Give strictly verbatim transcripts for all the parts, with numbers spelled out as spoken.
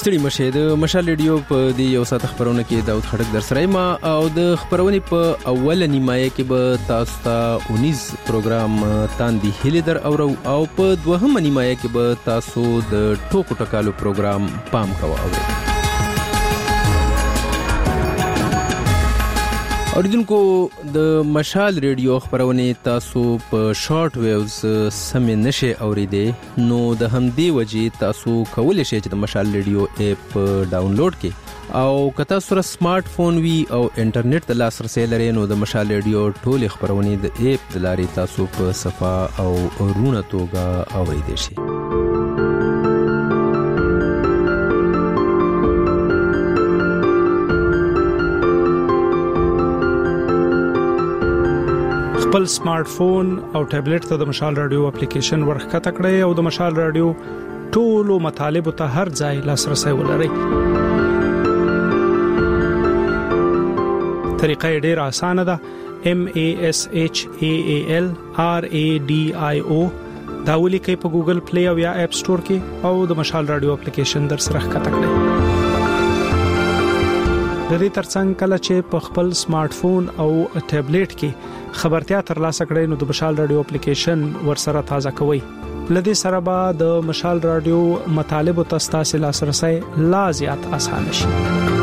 ستړي مشه د مشال ریډیو په دی یو ساعت خبرونه کې داود خړک در سره ما او د خبرونې په اوله نیمایه کې به تاسو ته انیس پروګرام تاندې هلي در اورو او په دوهمه نیمایه کې به تاسو د ټوکو ټکالو پروګرام پام کوو اورئ. اوریدونکو د مشال ریډیو خبرونه تاسو په شارټ ویوز سم نشه اوریدئ نو د همدې وجې تاسو کولای شئ چې د مشال ریډیو اپ ډاونلوډ کړئ او که تاسو سره سمارټ فون وي او انټرنیټ د لاسرسي لرئ نو د مشال ریډیو ټول خبرونه د اپ د لارې تاسو په صفه او رونه توګه اوریدئ شئ. خپل سمارټ فون او ټابلیټ ته د مشال رادیو اپلیکیشن ورخکته کړئ او د مشال رادیو ټولو مطالبه ته هر ځای لاسرسي ولرئ. طریقه ډیره اسانه ده. M A S H A A L R A D I O دا ولیکئ په ګوګل پلی او یا اپ سٹور کې او د مشال رادیو اپلیکیشن در سره ښکته کړئ. د دې ترڅنګ کله چې په خپل سمارټ فون او ټابلیټ کې خبرتیا ترلاسه کړئ نو د مشال رادیو اپلیکیشن ورسره تازه کوئ. لدې سره به د مشال رادیو مطالب او تاسو لاسرسي لا زیات اسانه شي.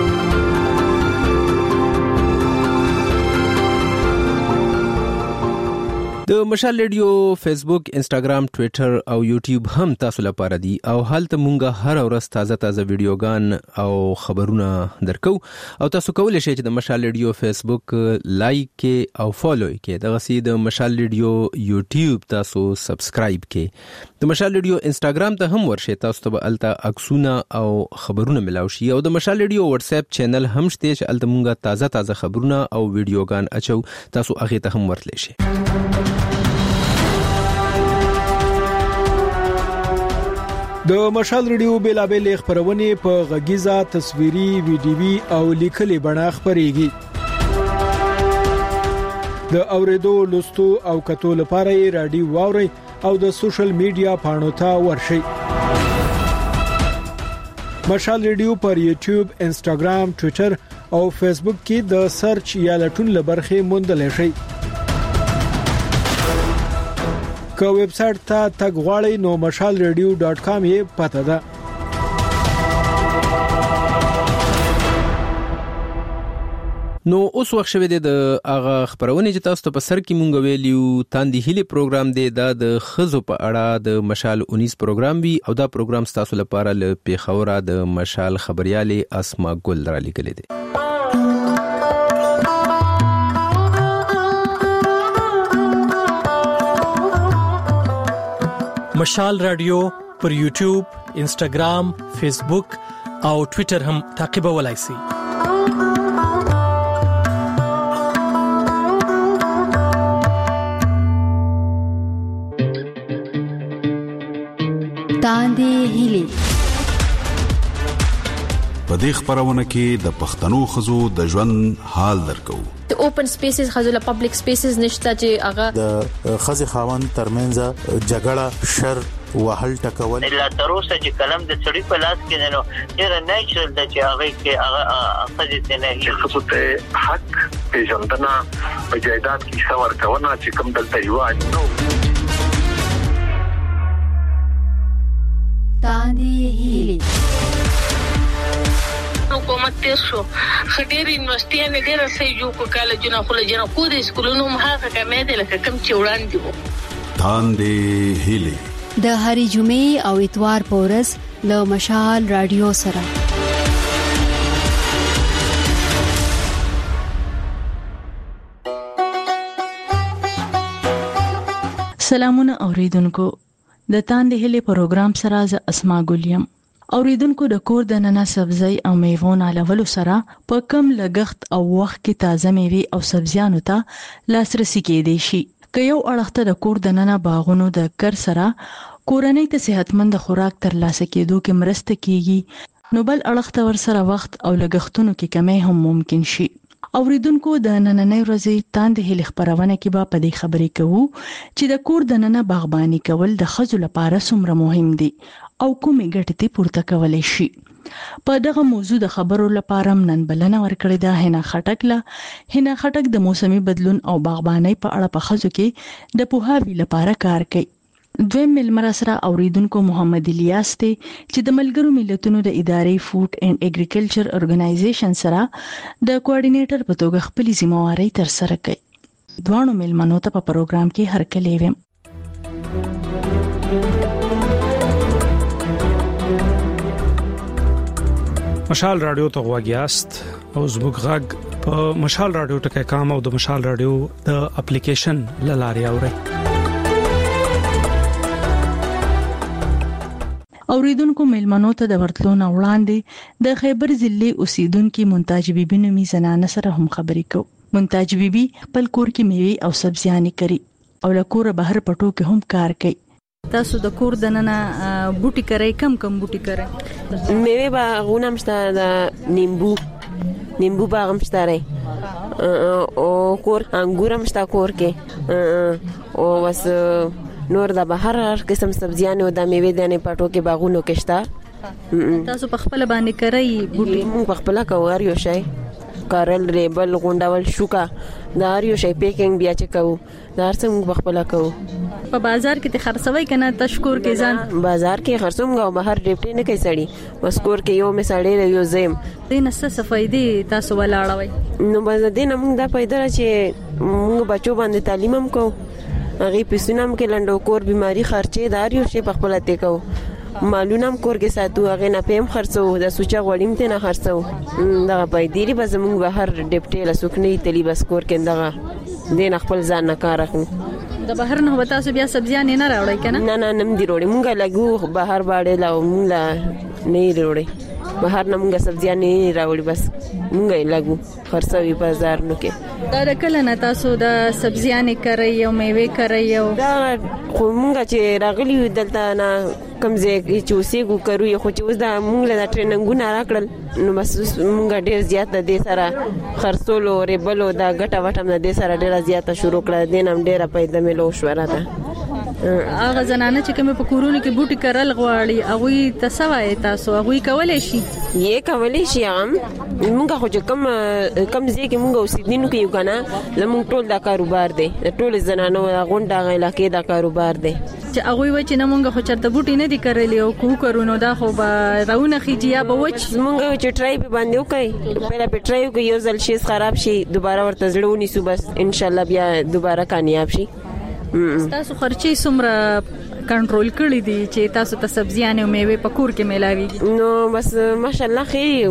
د مشال ریډیو فیسبوک، انسټاګرام، ټوئیټر او یوټیوب هم تاسو لپاره دي او هلته مونږه هر ورځ تازه تازه ویډیوګان او خبرونه درکو او تاسو کولای شئ چې د مشال ریډیو فیسبوک لایک کې او فالو کې دغه سي د مشال ریډیو یوټیوب تاسو سبسکرایب کې د مشال ریډیو انسټاګرام ته هم ورشئ تاسو ته الته عکسونه او خبرونه ملاوي شي او د مشال ریډیو واتس اپ چینل هم شته چې الته مونږه تازه تازه خبرونه او ویډیوګان اچو تاسو هغه ته هم ورتلی شئ. د مشال ریډیو بیلابل خبرونه په غږیزه، تصویري، ویډیوي او لیکلي بڼه خبريږي. د اوریدو، لوستو او کتو لپاره یې رادیو واوري او د سوشل میډیا پاڼو ته ورشئ. مشال ریډیو پر یوټیوب، انسټاګرام، ټوئیټر او فیسبوک کې د سرچ یا لټون لبرخه موندل شئ. که ویب سټ ته تګ غواړئ نو مشال ریډیو ډاټ کام یې پته ده. نو اوس وخت شوه د هغه خبرونه چې تاسو ته په سر کې مونږ ویلیو تاندې هلي پروګرام دی دا د خزو په اړه د مشال انیس پروګرام وی او دا پروګرام تاسو لپاره ل پیښوره د مشال خبريالي اسما ګل را لیکل دي. مشال رادیو پر یوټیوب، انسټاګرام، فیسبوک او ټوئیټر هم تعقیبولای شئ. تاندې هلي په دې خبرونه کې د پښتنو خزو د ژوند حال درکو. د اوپن سپیسز خزو پبلک سپیسز نشته چې هغه د خزي خاوند ترمنځ جګړه، شر، وهل ټکول لا تر اوسه چې کلم د سړي په لاس کې نو ډېر نیچرل د چې هغه کې هغه خزي ته نه خصوص ته حق پیژندنه په جایداد کې څور کونه چې کوم دلته یو نو تاندې هلي حکومت تیر شو خډيري یونیورسيټي نه ډېر سې جو کو کالجونه خو لجنه خو د سکولونو مخه کمه دي لکه کم چې وړاندې وو. تاندې هلي د هری جمعې او اتوار په ورځ له مشال رادیو سره. سلامونه اوریدونکو، د تاندې هلي پروګرام سره ز اسما ګلیم. اوریدونکو د کور د ننا سبزی او میوونو علاوه سره په کم لګښت او وخت کې تازه میوه او سبزیانو ته لاسرسي کېدی شي. که یو اړخته د کور د ننا باغونو د کر سره کورنۍ ته صحتمند خوراک ترلاسه کېدو کې مرسته کیږي نو بل اړخته ور سره وخت او لګښتونو کې کمی هم ممکن شي. اوریدونکو د نننۍ ورځې تاندې هلي خبرونه کې به په دې خبرې کوو چې د کور د ننه باغباني کول د ښځو لپاره څومره مهم دي او کومې ګټې ته پورته کولای شي. په دغه موضوع د خبرو لپاره نن بلنه ورکړې ده هنا خټک له هنا خټک د موسمي بدلون او باغبانۍ په اړه په خزو کې د پوهاوي لپاره کار کوي. دویم ملمر سره اوریدونکو محمد الیاس ته چې د ملګرو ملتونو د ادارې فوډ اینڈ اګریکلچر ارګنایزیشن سره د کوارډینیټر په توګه خپل ذمہواری تر سره کوي. دوانو ملمنو ته په پروګرام کې هرکلی ویم. مشال رادیو ته غواګیاست او زموږ غږ په مشال رادیو ټکي کام او د مشال رادیو د اپلیکیشن لاري اوري. اوریدونکو ملمنو ته د ورتلو نه وړاندې د خیبر ضلع اوسیدونکو منتاج بیبي نومي زنانه سره هم خبرې کوو. منتاج بیبي خپل کور کې میوه او سبزیانې کري او له کوره بهر پټو کې هم کار کوي. تاسو د کور دننه بوټي کرای کم کم بوټي کرای؟ میوه باغونه مشته د نیمبو نیمبو باغ مشته رای او کور انګور مشته کور کې او بس نور د بهر هر قسم سبزیانه او د میوه دانه پټو کې باغونو کې شته. تاسو په خپل باندې کرای بوټي؟ مونږ په خپل کوار یو شای کارل ریبل غونډول شوکا دا هر یو شی پیکینګ بیا چې کوو دا هر څه موږ خپل کوو. په بازار کې ته خرڅوي کنه تشکور کې ځان بازار کې خرڅوم غو بهر ډیپټ نه کوي سړی بس کور کې یو می سړی یو زم دین څه صفایدې تاسو ولاړوي؟ نو بس دین موږ دا پیدا چې موږ بچو باندې تعلیم هم کوو هغه پسونم کې لندو کور بیماری خرچې دار یو شی په خپل ته کوو مالونم کور کې ساتو هغه نه پېم خرڅو د سوچا غوړیم ته نه خرڅو دا په دې بس موږ بهر ډیپټ له سکنې تلی بس کور کې دغه دین خپل ځان نه کار اخلو. د بهر نه وتا سو بیا سبزیان نه راوړی کنه؟ نه نه نم دی وروړي مونږه لګو بهر باندې لا مونږ نه وروړي بهر نه مونږه سبزیان نه راوړي بس مونږه لګو خرڅوي بازار نو کې. دا د کله نه تاسو د سبزیان کرای او میوه کرای او دا خو مونږه چې راغلی دلته نه کم ځای چې اوسېګو کوي خو چې اوس دا مونږ له ټریننګونه راکړل نو بس مونږ ډیر زیات د سره خرڅولو ریبلو دا ګټه وټم د سره ډیر زیاته شروع کړه دینم ډیره پیدا ملو شو راته. هغه زنانه چې کوم په کورونو کې بوټي کرل غواړي هغه تسوي تاسو هغه کولای شي یې کولای شي هم مونږ خو چې کم کم ځای کې مونږ اوسېدینو کې یو کنه زموږ ټول دا کاروبار دی ټول زنانو غونډه علاقې دا کاروبار دی چې هغه و چې نه مونږ خو چرته بوټي نه دي کرلی او کو کرونو دا خو به راونه خيږي یا به وچ مونږ چې ټرای به باندې وکړي پیدا په ټرای کې یو ځل شي خراب شي دوباره ورته ځړونی سو بس ان شاء الله بیا دوباره کامیاب شي. تاسو خرچي څومره کنټرول کړی دي چې تاسو ته سبزیانه او میوه په کور کې ملاوي؟ نو بس ماشاءالله خیر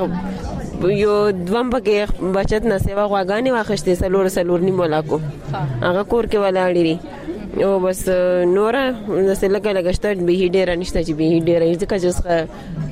مونږ یو دوم بګه بچت نه سیوا غواګانی واخښتې سلور سلور نیمه لاکو هغه کور کې ولاړی او بس نورا نسل لګا لګشت به ډیر نشته چې به ډیر ځکه چې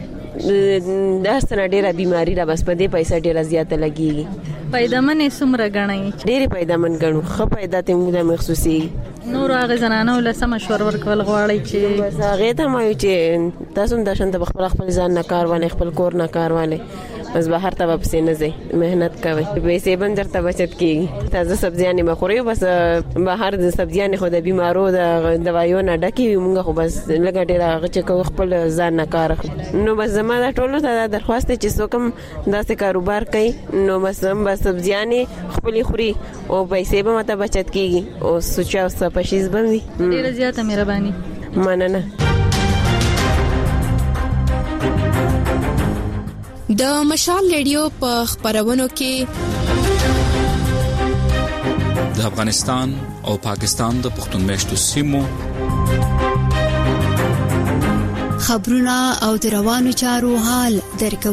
دا ستنه ډیره بیماری را بس په دې پیسې ډیره زیاته لګیږي. پیدامنې څومره غنئ؟ ډیره پیدامن غنو خو پیدا ته موږ د مخصوصي نور هغه زنانه ول سم مشور ورکول غواړي چې بس هغه ته مایو چې تاسو د شنت خپل خپل ځان نه کاروانه خپل کور نه کاروانه بس بهر ته واپس نه ځي مهنت کوي پیسې بندر ته بچت کیږي تازه سبزیانې مخوري بس بهر د سبزیانې خو د بیمارو د دوايو نه ډکی موږ خو بس لګا ډیره چې خپل ځان نه کار نو بس زما دا ټولو ته درخواست چې څوکم داسې کاروبار کوي نو بس هم بس سبزیانې خپل خوري او پیسې به ماته بچت کیږي او سوچا او سپشیز باندې ډیره زیاته مهرباني مننه. د مشال ریډیو په خبرونو کې د افغانستان او پاکستان د پښتون میشتو سیمو خبرونه او د روانو چارو حال درکو.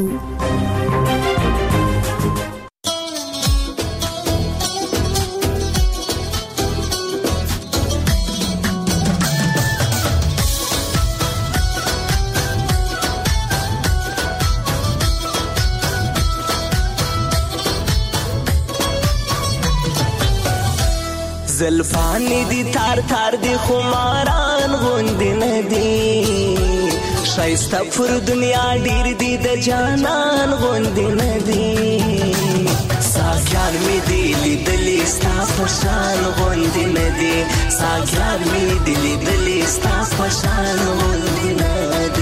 زلفانی دی تار تار دی خماران غوند ندی شایسته پر دنیا ډیر دی د جانان غوند ندی ساګیان می دی لیدلی ستا پشان غوند ندی ساګیان می دی لیدلی ستا پشان غوند ندی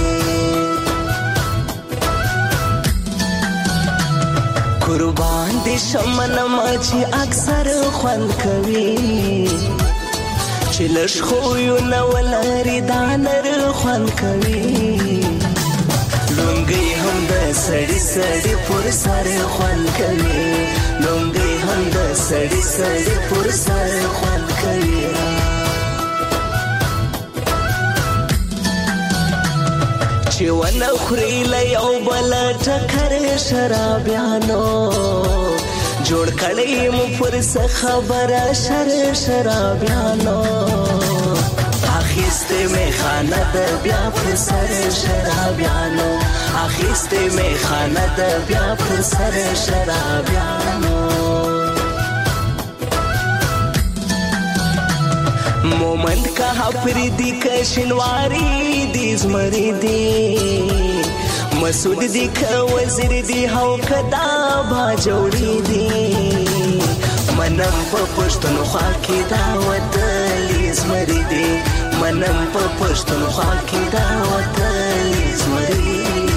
دې شمنم چې اکثر خوند کوي چې لږ خو یو نو لري دا نر خوند کوي لونګي هم د سړی سړی پر سر خوند کوي لونګي هم د سړی سړی پر سر خوند کوي چې ونه خوري له یو بل ټکر شرابیانو جوړ کړی مو پر څه خبره شر شرابیانو اخیسته می خانه د بیا پر سر شرابیانو اخیسته می خانه د بیا پر سر شرابیانو مومند کا حفری دی کشنواری دی زمری دی مسعود دی که وزیر دی هاو کدا با جوړی دی منم په پښتونخوا کې دا وطن زمری دی منم په پښتونخوا کې دا وطن زمری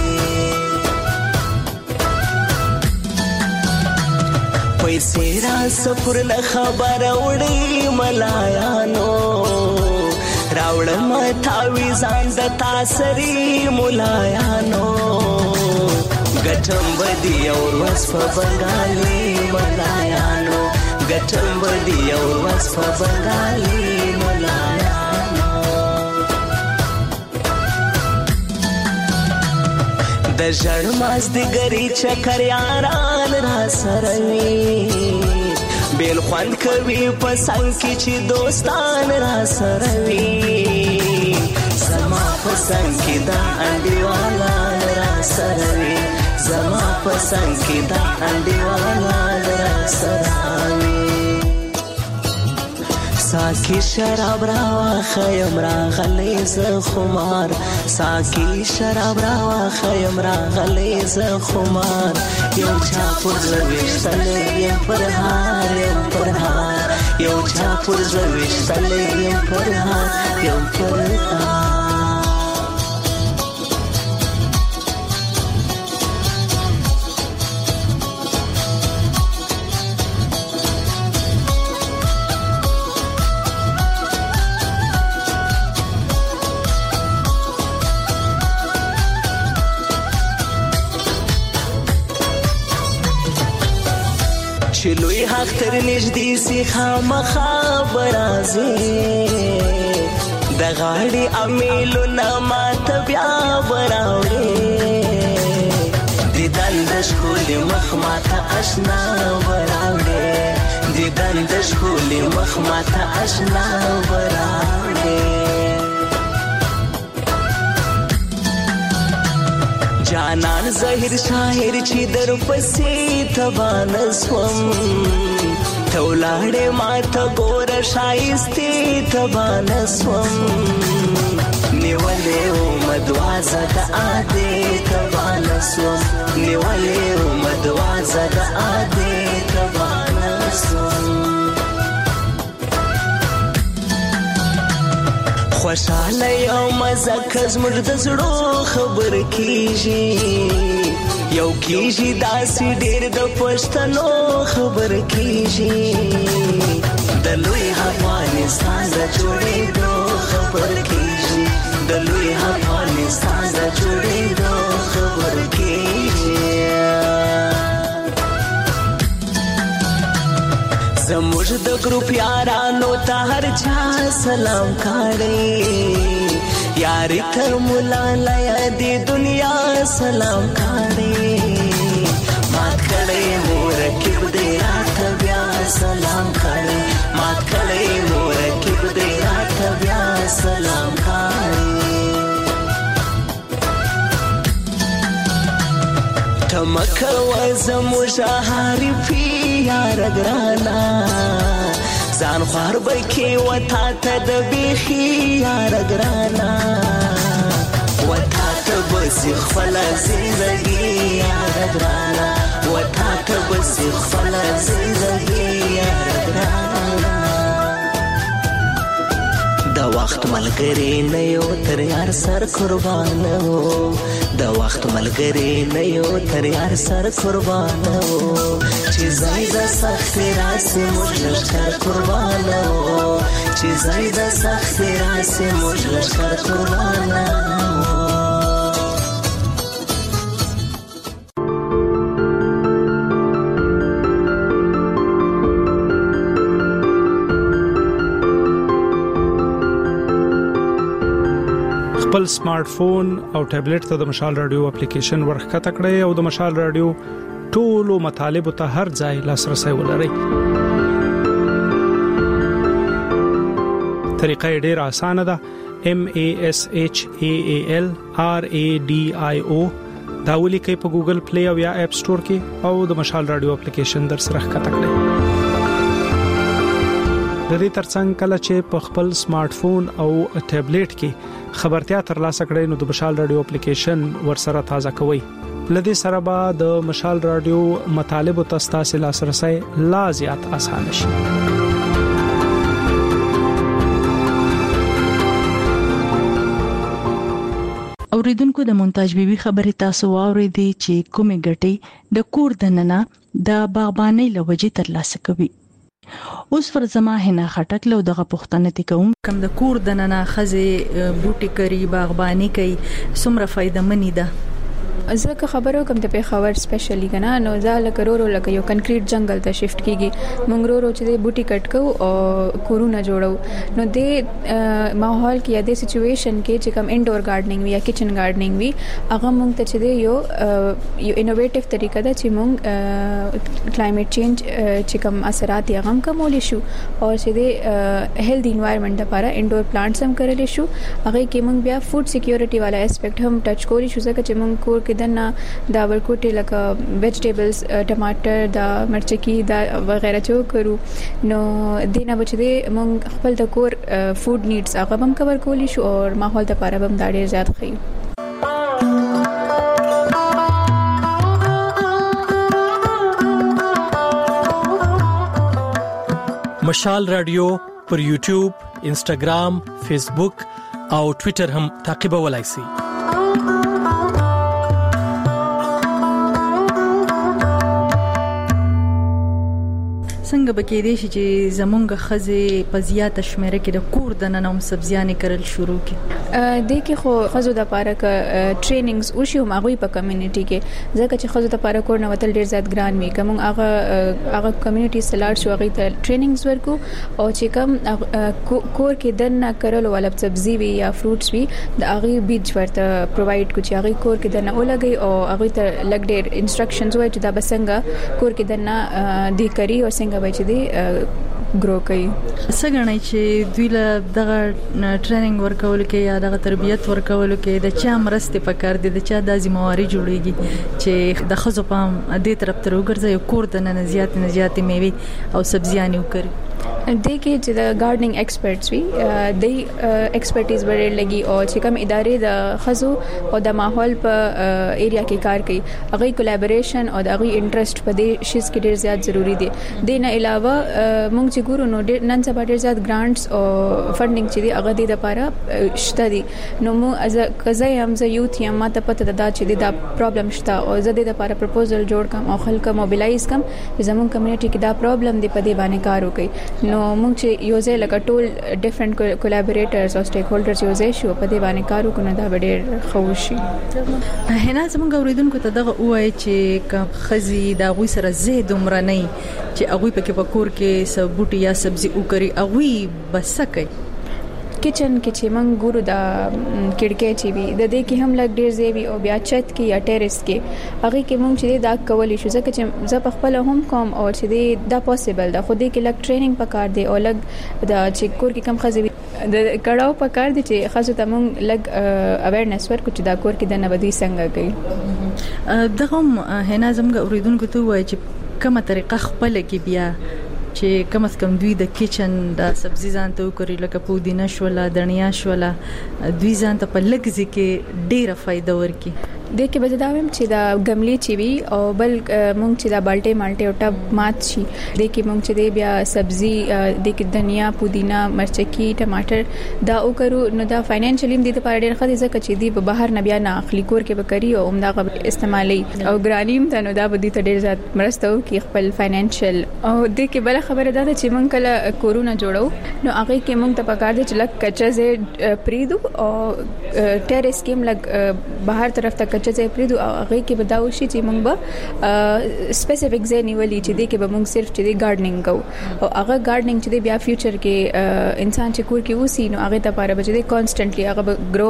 پیسې را سفر نه خبر وړي ملایانو راوړم تاویزان د تاسری ملایانو ګټم بدی اور وصف بنگالی ملایانو ګټم بدی اور وصف بنگالی ملایانو د ژړماز د ګری چکر یاران را سروي بیل خوند کوي په څنګ کې چې دوستان را سروي زما په څنګ کې دا انډیوالا را سروي زما په څنګ کې دا انډیوالا را سروي ساکی شراب راوا خیم راغلی ز خمار ساکی شراب راوا خیم راغلی ز خمار یو چا پر زویشتل یم پر هار یم پر هار یو چا پر زویشتل یم پر هار یم پر هار چلوی حق تر نجدی سی خامخا برازی د غاړي امیلو نمات بیا براوړي د دندش کول مخ ماته آشنا براوړي د دندش کول مخ ماته آشنا براوړي جانان ظاهر شاعر چې در پسې تبان سوم تولاړې ماته ګور شایسته تبان سوم نیولې او مدوازه د اده تبان سوم نیولې او مدوازه د اده تبان سوم خوشاله یو مزه کز مړ د زړه خبر کیږي یو کیږي داسې ډېر د پښتنو خبر کیږي د لوی افغانستان د جوړېدو خبر کیږي د لوی افغانستان د جوړېدو خبر کیږي زموږ د ګروپ یارانو ته هر چا سلام کړي یاري ته مولا لیا دی دنیا سلام کړي مات کړي مرکب دې رات بیا سلام کړي مات کړي مرکب دې رات بیا سلام کړي تمکه وزموږ هاري پی یار ګرانا ځان خوار بکې وتا ته د بیخي یار ګرانا وتا ته بس خپل زندګي یار ګرانا وتا ته بس خپل زندګي یار ګرانا دوا وخت ملګری نه یو تر یار سر قربان وو د وخت ملګری نه یو تر یار سر قربان وو چې زایدا سخت راس موږ لشکر قربان وو چې زایدا سخت راس موږ لشکر قربان وو خپل سمارټ فون او ټابلیټ ته د مشال رادیو اپلیکیشن ورخته کړئ او د مشال رادیو ټولو مطالب ته هر ځای لاسرسي ولرئ. طریقه ډېره اسانه ده. M A S H A A L R A D I O دا ولیکئ په ګوګل پلی او یا اپ سٹور کې او د مشال رادیو اپلیکیشن در سره ښکته کړئ. د دې ترڅنګ کله چې په خپل سمارټ فون او ټابلیټ کې خبرتیا ترلاسه کړئ نو د مشال رادیو اپلیکیشن ورسره تازه کوئ. لدې سره به د مشال رادیو مطالب او تاسو لاسرسي لا زیات آسان شي. اوریدونکو د مونتاج بیبي خبرې تاسو واورېدې چې کومې ګټې د کور دننه د باغبانۍ لوجې ترلاسه کوي. اوس فرزما هنا خټک له دغه پښتنه تی کوم کم د کور دننه خزه بوټي کری باغبانی کوي سمره فائدہ منی ده. ځکه خبرو کوم ته په خبر سپیشلی کنه نو ځاله کرورو لکه یو کنکریټ جنگل ته شفت کیږي مونږ ورو چې بوټي کټ کو او کورونه جوړو نو د ماحول کې یا د سچويشن کې چې کوم انډور گارډنینګ وی یا کچن گارډنینګ وی هغه مونږ ته چې یو یو انوویټیو طریقه ده چې مونږ کلایمټ چینج چې کوم اثرات یې هم کمول شو او چې د هیلث انوایرنمنت لپاره انډور پلانټس هم کړل شو هغه کې مونږ بیا فود سکیورټي والا اسپیکټ هم ټچ کولی شو ځکه چې مونږ کور کې دنه دا ورکوټي لکه ویجیټیبلز ټماټر دا مرچکی دا وغیرہ چې کرو نو دینه بچې مونږ خپل د کور فود نیډز هغه هم کور کولی شو او ماحول د لپاره هم دا ډیر زیات خي. مشال رادیو پر یوټیوب، انسټاګرام، فیسبوک او ټوئیټر هم تعقیبولای شئ. څنګه بکې دي چې زمونږ خزه په زیاته شمیره کې د کور د ننوم سبزیانې کرل شروع کړي د کې خو خزو د پاره ک ټریننګز او شی ماغوي په کمیونټي کې ځکه چې خزو د پاره کور نه وتل ډیر زیات ګران وي کوم هغه هغه کمیونټي سلاړ شو هغه ته ټریننګز ورکو او چې کوم کور کې دنه کرل ول سبزی وي یا فروټس وي د هغه بیج ورته پرووایډ کو چې هغه کور کې دنه ولګي او هغه ته لګ ډیر انسټرکشنز وای چې دا بسنګ کور کې دنه دی کری او څنګه بچ دی ګرو کوي. څنګه چې دوی له دغه ټریننګ ورکول کې یا دغه تربیت ورکول کې د چا مرسته پکار دي د چا د ذمہواری جوړيږي چې د خزو پام دې طرف ته وګرځي کور د نه زیات نه زیات میوه او سبزیانې وکړي. د کې چې د ګارډنینګ ایکسپرټس وي د ایکسپرټیز ورې لګي او چې کوم ادارې د خزو او د ماحول په ایریا کې کار کوي هغه کولیبریشن او د هغه انټرست په دې شیز کې ډیر زیات ضروری دي. د نه علاوه مونږ چې ګورو نو نن سبا ډیر زیات ګرانټس او فندینګ چې دی هغه د لپاره شته دي نو مو از کزای هم ز یوث یم ماته پته ده چې دا پرابلم شته او زه د لپاره پروپوزل جوړ کوم او خلک موبلایز کوم زموږ کمیونټي کې دا پرابلم دی په دې باندې کار وکړي نو موږ چې یو ځای لکه ټول ډیفرنٹ کولیبریټرز او سټیک هولډرز یو ځای شو په دې باندې کار وکړو دا ډېر خوشي. هنا زموږ اوریدونکو ته دغه وایي چې کوم خزي دا غوي سره زید عمر نه چې هغه په کې پکور کې سب بوټي یا سبزي وکړي هغه بسکه کچن کې چې موږ ګورو دا کډکې چې وي د دې کې هم لګ ډیر زیوی او بیا چت کې یا ټیرس کې هغه کې موږ چې دا کولی شو ځکه چې زه په خپل هم کوم او چې دا پوسیبل ده خو دې کې لګ ټریننګ پکار دی او لګ دا چې کور کې کم خزوي د کړهو پکار دي چې خاصه ته موږ لګ اویرنس ورکو چې دا کور کې د نبدي څنګه کوي. دغه هنا زموږ اوریدونکو ته وایي چې کومه طریقه خپل کې بیا چې کم از کم دوی د کچن د سبزی ځان ته وکړي لکه پودینه شولا دنیا شولا دوی ځان ته په لګزي کې ډیره فائدہ ورکي. د کې به دا ویم چې دا غملې چې وي او بل مونږ چې دا بالټه مالټه او ټب مات شي د کې مونږ چې بیا سبزي د کې دنیا پودینا مرچکی ټماټر دا وکړو نو دا فاینانشلی دې ته ډېر ښه دي ځکه چې دی په بهر نه بیا نه اخلي کور کې به کوي او همدا استعمالي او ګرانیم ته نو دا به دې ته ډېر زیات مرسته وکړي خپل فاینانشل او د کې بل خبره ده چې مونږ کله کورونا جوړو نو هغه کې مونږ ته پکار دي چې لک کچه پریدو او ټیرس کې لک بهر طرف ته کچه پریدو او هغه کې بداو شي چې مونږ به سپیسیفیک ځای نیولې چې د کې به مونږ صرف چې ګارډنینګ کوو او هغه ګارډنینګ چې بیا فیوچر کې انسان چې کور کې وسی نو هغه ته لپاره به چې کانستنټلی هغه ګرو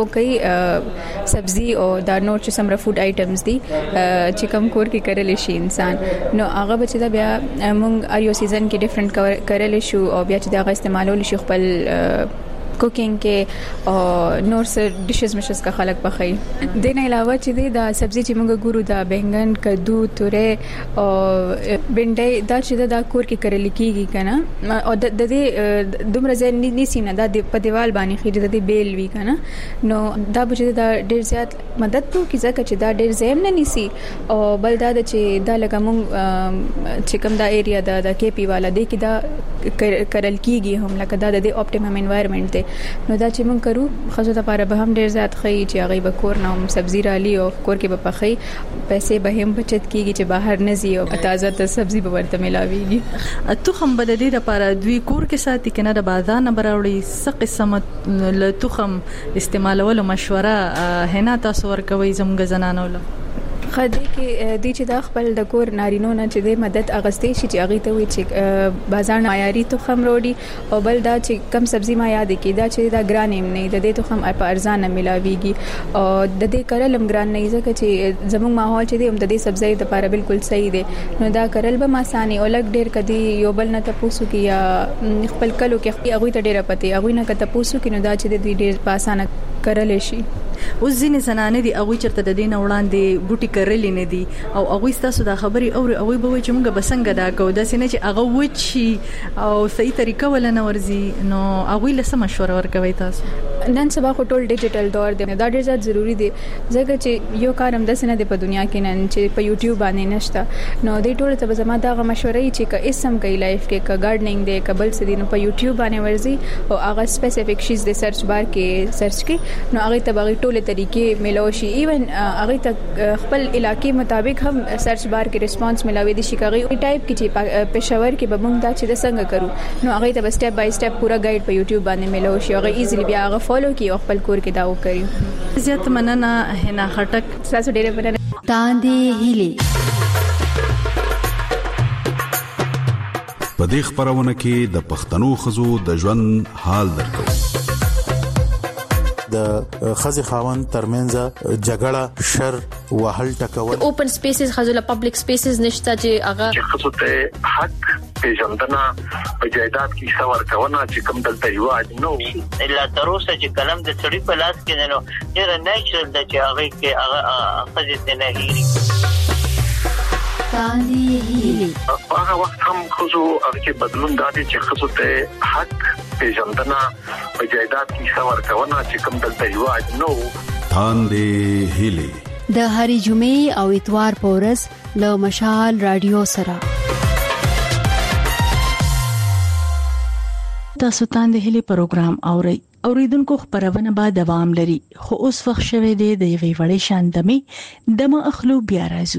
کوي سبزي او دا نور چې سمره فود آیټمز دي چې کوم کور کې کړل شي انسان نو هغه به چې دا بیا مونږ اریو سیزن کې ډیفرنٹ کړل شو او بیا چې دا استعمالول شي خپل کوکینګ کې او نور څه ډیشز مشز کا خلک پخای د نه علاوه چې دا سبزی چې موږ ګورو دا بینګن کدو توره او بنډای دا چې دا کور کې کرل کیږي کنه او د دې دومره ځای نيسي نه دا په دیوال باندې خېټه د دې بیل وی کنه نو دا به دا ډیر زیات مدد کوي ځکه چې دا ډیر زیم نه نيسي او بل دا چې دا لکه موږ چې کوم دا ایریا دا د کیپی والا دی کې دا کرل کیږي هم لکه دا د اپټیمم انوایرنمنت دی نو دا چې مونږ کرو خزو ته لپاره به هم ډیر زیات خي چې هغه به کور نه سبزی را لي او کور کې به پخي پیسې به هم بچت کیږي چې بهر نه زی او تازه ته سبزی به ورته ملاويږي تخم بد دې لپاره دوی کور کې ساتي کنه د بازار نه براوړي څه قسمه له تخم استعمالولو مشوره هنا تاسو ورکوي زموږ زنانو له خدای کې د چې د خپل د کور نارینو نه چې د مدد اغستې شي چې هغه ته وي چې بازار نه معیاري تخم وروړي او بل دا چې کم سبزی ما یاد کی دا چې دا ګرانیم نه د دې تخم په ارزانه ملاويږي او د دې کرلم ګران نه ځکه چې زموږ ماحول چې د دې سبزی لپاره بالکل صحیح دی نو دا کرل به اسانه او لګ ډیر کدي یو بل نه تاسو کې یا خپل کلو کې هغه ته ډیره پته هغه نه کته تاسو کې نو دا چې د دې ډیر په اسانه کرل شي اوس ځینې زنانه دي هغه چرته د دین وړاندې بوټي کرلې نه دي او هغه ستاسو د خبري او هغه به چې موږ بسنګ دا کو د سینې چې هغه وچی او صحیح طریقه ولنه ورزي نو هغه له سم مشوره ورکوي تاسو نن سبا خو ټول ډیجیټل دور دی دا ډیر زیات ضروری دی ځکه چې یو کار هم د سینې د په دنیا کې نن چې په یوټیوب باندې نشته نو د ټول ته زما دا مشوره چې ک اسم کوي لایف کې ک ګارډنینګ دی قبل سدي نو په یوټیوب باندې ورزي او هغه سپیسیفیک شیز د سرچ بار کې سرچ کې نو هغه ته باغی ټول طریقې ملوشي ایون هغه ته خپل علاقې مطابق هم سرچ بار کې ریسپانس ملاوي دي شکاري ټایپ کې چې پېښور کې به موږ دا چې د څنګه کرو نو هغه ته سټپ بای سټپ پورا گایډ په یوټیوب باندې ملوشي هغه ایزلی بیا هغه فالو کی او خپل کور کې دا وکړي زیات مننه هنا خټک تاسو ډېر مننه تاندې هلي په دې خبرونه کې د پښتنو خزو د ژوند حال درکو د خزي خاوند ترمنځ جګړه شر وهل ټکول اوپن سپیسز خزو له پبلک سپیسز نشته چې هغه چې خزو ته حق پیژندنه په جایداد کې څور کونه چې کوم دلته یو اجنو الا تروسه چې کلم د سړي په لاس کې نه ډیر نیچرل د چې هغه کې هغه خزه نه هېري تاندې هلي هغه وخت هم خزو هغه بدلون دادي چې خزو ته حق پیژندنه په جایداد کې څور کونه چې کوم دلته یو اجنو تاندې هلي د هری جمعې او اتوار پورز له مشال رادیو سره تاسو تاندې هلي پروګرام اوري اوریدونکو خبرونه به دوام لري خو اوس وخت شوه دی د یوې وړې شاندمې دمه اخلو بیا راځو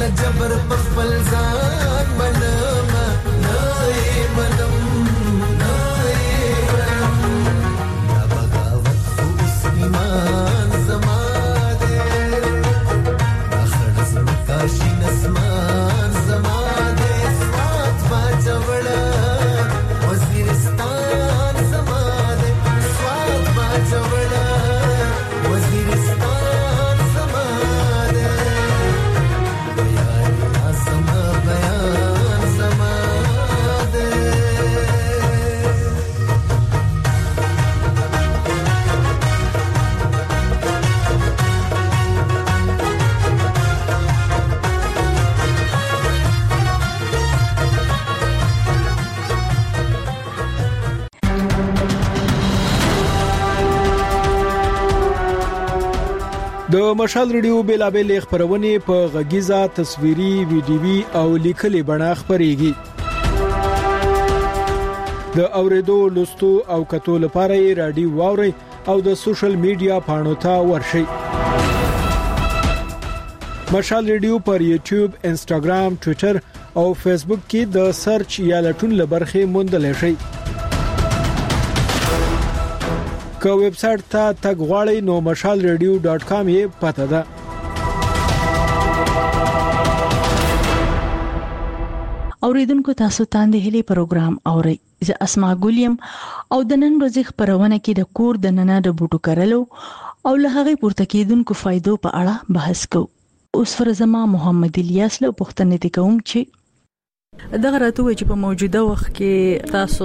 جبر پخپل ځان منم نه منم نه منم دا بغاوت خو اوس ایمان زما دی دا خړز مکاشي نسمان زما دی سوات باچوړه وزیرستان زما دی سوات باچوړه وزیرستان زما دی بیان زما بیان زما دی د مشال ریډیو بیلابل خبرونه په غږیزه تصویري ویډیوي او لیکلي بڼه خبريږي د اوریدو لوستو او کتو لپاره رادیو واوري او د سوشل میډیا پاڼو ته ورشي مشال ریډیو پر یوټیوب انسټاګرام ټوئیټر او فیسبوک کې د سرچ یا لټون لبرخه موندل شي که ویب سټ ته تګ غواړئ نو مشال ریډیو ډاټ کام یې پته ده اوریدونکو تاسو ته د هلي پروګرام اورئ زه اسماء ګولیم او د نن ورځې خبرونه کې د کور د نننه د بوټو کرلو او له هغه پورته کېدونکو فائدو په اړه بحث کوو اوس فرزما محمد الیاس له پښتنې کوم چې دغه راته وای چې په موجوده وخت کې تاسو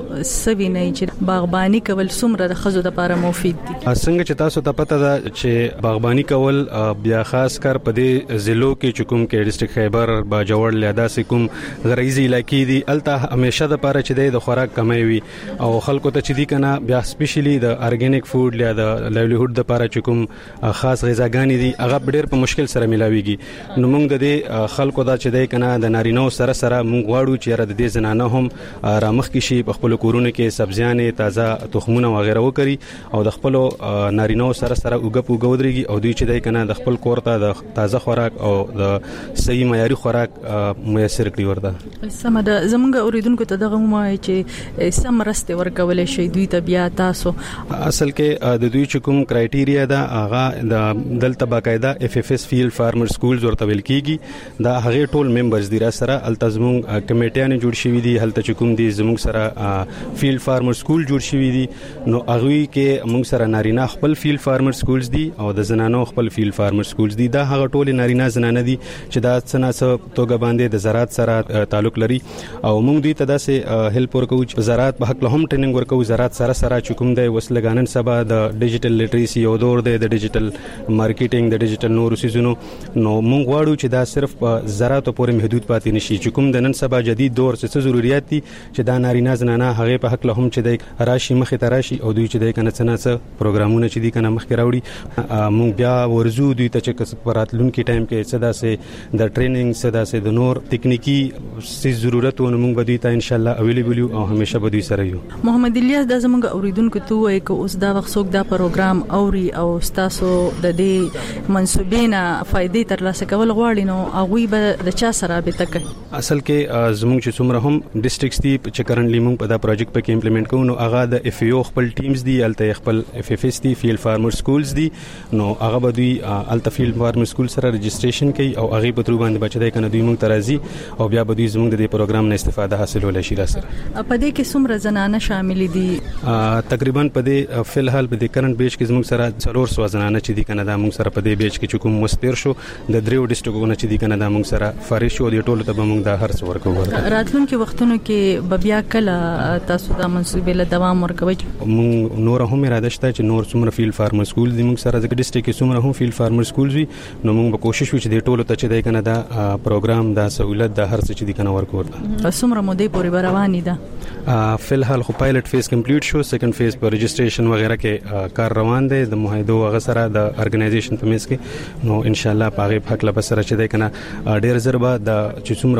سوي نه چې باغباني کول څومره د خزو لپاره مفید دي څنګه چې تاسو ته پته ده چې باغباني کول بیا خاص کر په دې ضلعو کې چکم کې ډیسټریکټ خیبر باجوړ لیادا سکم غریزي علاقې دي الته همیشه د لپاره چې د خوراک کمی وي او خلکو ته چې دي کنه بیا سپیشلی د ارګانیک فود یا د لایولیهود د لپاره چکم خاص غذاګانی دي هغه ډېر په مشکل سره ملاويږي نو موږ د دې خلکو دا چې د کنه د نارینو سره سره موږ غواړو چې را د دې زنانه هم رامخ کې شي په خپل کورونه کې سبزیانې تازه تخمونه وغیرہ وکړي او د خپل نارینو سره سره وګپ وګودريږي او دوی چې دای کنه د خپل کور ته د تازه خوراک او د صحیح معیاري خوراک میسر کړی ورته سم د زمونږ اوریدونکو ته دغه مو چې سم رسته ورکول شي دوی ته بیا تاسو اصل کې د دوی چې کوم کرایټیریا دا هغه د دلته باقاعده اف اف اس فیلډ فارمر سکولز ورته ویل کیږي دا هغه ټول ممبرز دي را سره التزمون کمیټیانه جوړ شوې دي هلته چې کوم دي زموږ سره فیلډ فارمر سکول جوړ شوی دي نو هغه کې موږ سره نارینه خپل فیلډ فارمر سکولز دي او د زنانو خپل فیلډ فارمر سکولز دي دا هغه ټول نارینه زنانه دي چې دا څنګه توګه باندې د زراعت سره تعلق لري او موږ دوی ته داسې هیلپ ورکوو چې زراعت په حق له هم ټریننګ ورکوو زراعت سره سره چې کوم دی وسلګانن سبا د ډیجیټل لټریسي او دور دی د ډیجیټل مارکیټینګ د ډیجیټل نورو سيزونو نو موږ غواړو چې دا صرف په زراعت پورې محدود پاتې نشي چې کوم د نن سبا جدید دور څه ضرورت دي چې دا نارینه زنانه هغه په حق له هم چې د راشي مخه تراشي او دوی چې د کنه څنګه پروګرامونه چې دي کنه مخ کې راوړي مونږ بیا ورزو دوی ته چې کس پراتلون کې ټایم کې صدا سه د ټریننګ صدا سه د نور تکنیکی سي ضرورتونه مونږ به دوی ته ان شاء الله اویلیبل او همیشه به دوی سره یو محمد الیاس د زمونږ اوریدونکو ته وایي چې اوس دا وخت څوک دا پروګرام اوري او تاسو د دې منسوبینه فائدې ترلاسه کول غواړي نو هغه به د چا سره رابطه کوي اصل کې زموږ چې څومره هم ډیسټریکټس دي چې کرنټلی موږ په دا پروجیکټ په کې امپلیمنٹ کوو نو هغه د اف یو خپل ټیمز دي الته خپل اف اف اس دي فیلډ فارمر سکولز دي نو هغه به دوی الته فیلډ فارمر سکول سره رجسټریشن کوي او هغه په تر باندې بچی کنه دوی موږ ترازی او بیا به دوی زموږ د پروګرام نه استفاده حاصلول شي را سره په دې کې څومره زنانه شامل دي تقریبا په دې فلحال په دې کرنٹ بیچ کې زموږ سره څلور سو زنانه چې دي کنه دا موږ سره په دې بیچ کې کوم مستیر شو د دریو ډیسټریکټونو چې دي کنه دا موږ سره فارش شو د ټولو ته موږ دا هر څه ورکو راتلونکي وختونو کې بیا کله تاسو دا منسوبې له دوام ورکوي موږ نور هم اراده شته چې نور څومره فیلډ فارمر سکول دي موږ سره د ډیسټریکټ کې څومره هم فیلډ فارمر سکولز وي نو موږ به کوشش وکړو چې د ټولو ته چې د کنه دا پروګرام دا سہولت د هر څه چې دي کنه ورکو ورته څومره مودې پورې رواني ده فلحال خو پایلټ فیز کمپلیټ شو سیکنډ فیز پر رجسټریشن وغیرہ کې کار روان دی د معاهدو هغه سره د ارګنایزیشن په میس کې نو ان شاء الله په هغه حق لا بسره چې د کنه ډیر زربه د چې څومره هم کتون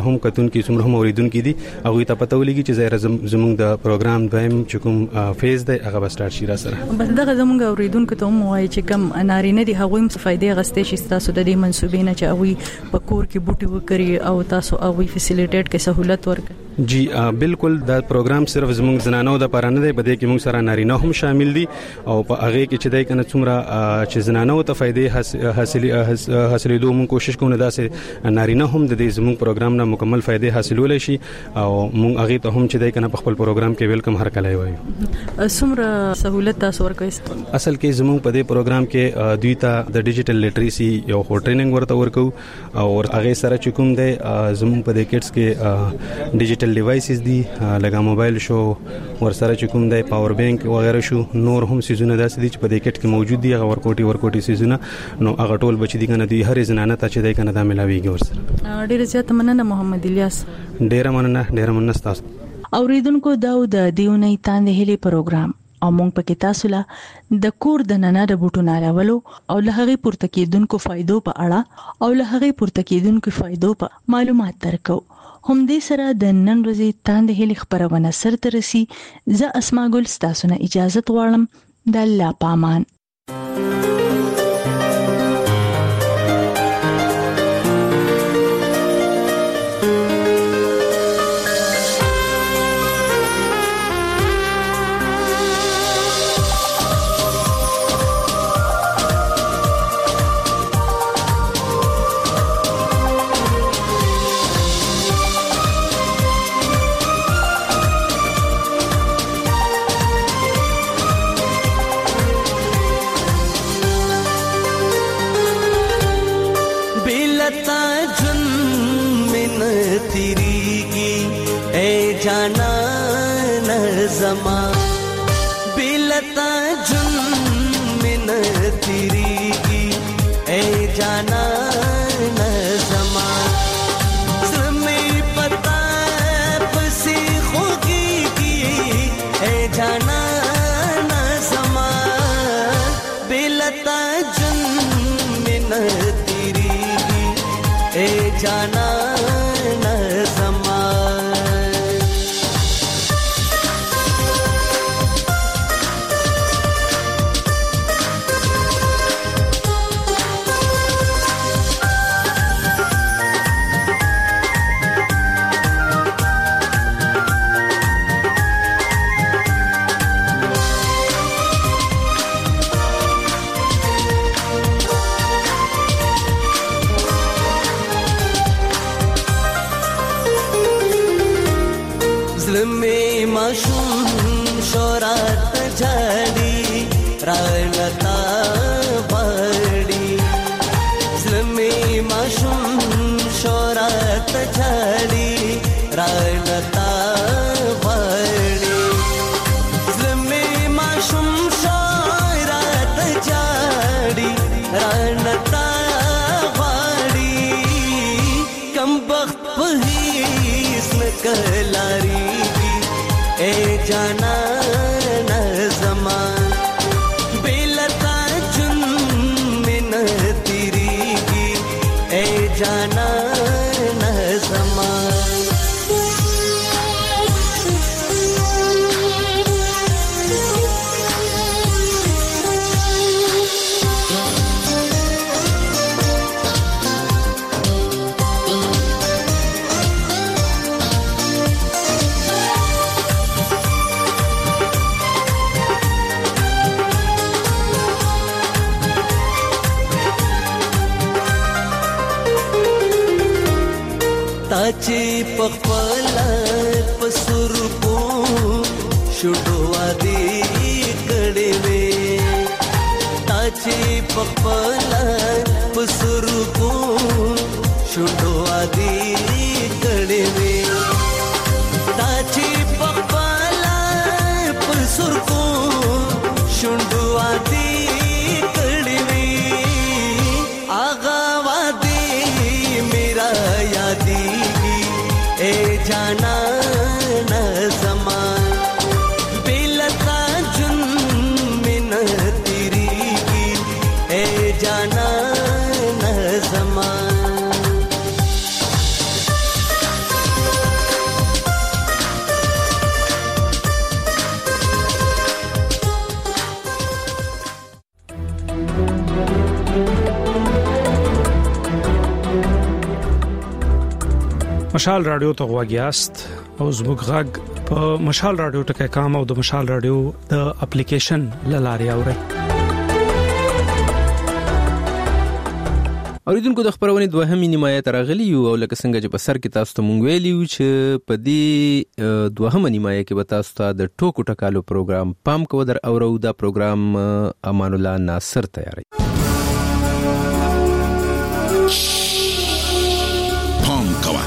کتونکو څومره هم اوریدونکو دي هغه ته پته ولګي چې زه زموږ د پروګرام دویم چې کوم فیز دی هغه به سٹارټ شي را سره. بس دغه زموږ اوریدونکو ته هم وایي چې کم نارینه دي هغه هم فائدې غستې شي تاسو د دې منسوبې نه چې هغه په کور کې بوټي وکړي او تاسو هغه فیسیلیټیټ کې سہولت ورکړي. جی بالکل دا پروګرام صرف زموږ زنانو د پاره نه دی بلکې کې موږ سره نارینه هم شامل دي او په هغه کې چې دای کنه څومره چې زنانو ته فائدې حاصل حاصلېدو موږ کوشش کوو داسې نارینه هم د دې زموږ پروګرام نه مکمل فائدې حاصلول شي او موږ هغه ته هم چې دای کنه په خپل پروګرام کې ویلکم هر کله وایو. څومره سہولت تاسو ورکوي؟ اصل کې زموږ په دې پروګرام کې دوی ته د ډیجیټل لټریسي یو خو ټریننګ ورته ورکو او هغه سره چې کوم دی زموږ په دې کټس کې ډیجیټل ډیوایسز دي لکه موبایل شو ور سره چې کوم دی پاور بانک وغیرہ شو نور هم سيزونه داسې دي چې په دې کټ کې موجود دي هغه ورکوټي ورکوټي سيزونه نو هغه ټول بچی دي کنه دی هر زنانه ته چې دی کنه دا ملاويږي ور سره. ډیر زیات مننه محمد الیاس. ډیر مننه ډیر مننه تاسو. اوریدونکو دا د دیونه تاندې هلي پروګرام او مونږ پکې تاسو له د کور د نننه د بوټو ناراولو او له هغه پورته کېدونکو فائدو په اړه او له هغه پورته کېدونکو فائدو په معلومات درکو. هم دې سره د نن ورځې تاندې هلي خبرونه سر ته رسي. زه اسماء ګل ستاسو نه اجازه غواړم. د الله پامان. बिलता जुन मिन तिरीगी ए जाना न जमा ज़मे पता पसी खोगी की ए जाना न जमा बिलता जुन मिन तिरीगी ए जाना न जमा रालता बड़ी ज़मे माशूम शोरात झाड़ी रालता बड़ी ज़मे माशूम शोरात झाड़ी रालता बड़ी कम वक्त पहीस न कलारी ए जाना न ज़मान जाना न समा ताची पखपला पसुरपो शुडवा दी कड़वे ताची पखपला पसुरपो शुडवा दी कड़वे ताची पखपला पसुरपो शुडवा दी कड़वे आगा वादी मेरा यादी ए जाना न ज़मान बिलता जुन मिन तिरीगी ए जाना न ज़मान مشال رادیو ته غواګیاست او زموږ غږ په مشال رادیو ټکي کام او د مشال رادیو د اپلیکیشن لاري اوري. اوریدونکو د خبرونې دوهمې نیمایه ترغلی یو او لکه څنګه چې په سر کې تاسو ته مونږ ویلی و چې په دې دوهمه نیمایه کې به تاسو ته د ټوکو ټکالو پروګرام پام کو در اورو. دا پروګرام امان الله ناصر تیاری. پام کوه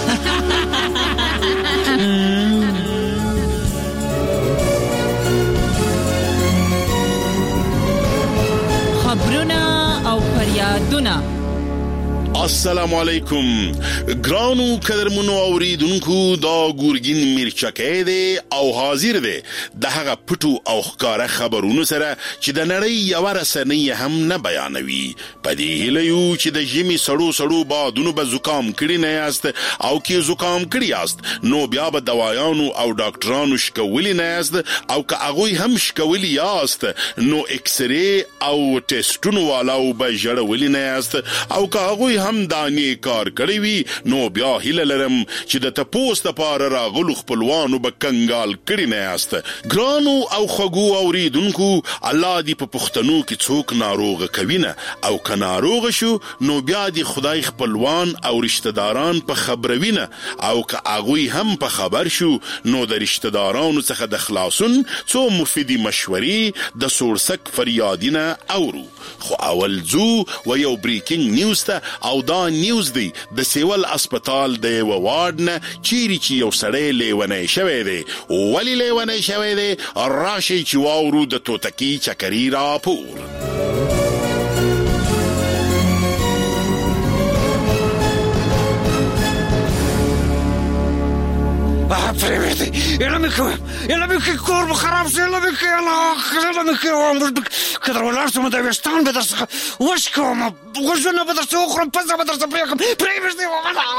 خبرونه او فریادونه. السلام علیکم ګرانو قدرمنو اوریدونکو، دا ګورګین میرچکې دی او حاضر دی د هغه پټو او ښکارا خبرونو سره چې د نړۍ یو رسنۍ هم نه بیانوي. په دې هیله یو چې د ژمي سړو سړو بادونو به زکام کړی نه یاست او کې زکام کړی یاست نو بیا به دوايانو او ډاکټرانو شکولي نه یاست او که هغه هم شکولي یاست نو ایکس ری او ټیسټونو والاو به جوړولي نه یاست او که هغه هم دانی کار کړی وي نو بیا هیله لرم چې د تپوس لپاره راغلو خپلوانو به کنګال کړی نه یاست. ګرانو او خغو اوریدونکو، الله دې په پښتنو کې څوک ناروغ کوي نه او که ناروغ شو نو بیا دې خدای خپلوان او رشتہ داران په خبروي نه او که هغه هم په خبر شو نو د رشتہ دارانو څخه د خلاصون څو مفیدی مشورې د سورسک فریادینه اورو. خو اول زو و یو بریکینګ نیوز ته او دا نیوز دی د سیول اسپیټال د یو وارډ نه چیرې چې یو سړی لیونی شوی دی. ولی لیونی شوی دی؟ راشي چې واورو د توتکی چکري راپور. Привет. Я микро. Я микро кор خراب شو. Я مикро انا انا مикро كده ولا شو مدى بيستان بدرس وش كوم وجونا بدرس اخرى بس بدرس بريكم بريفيس دي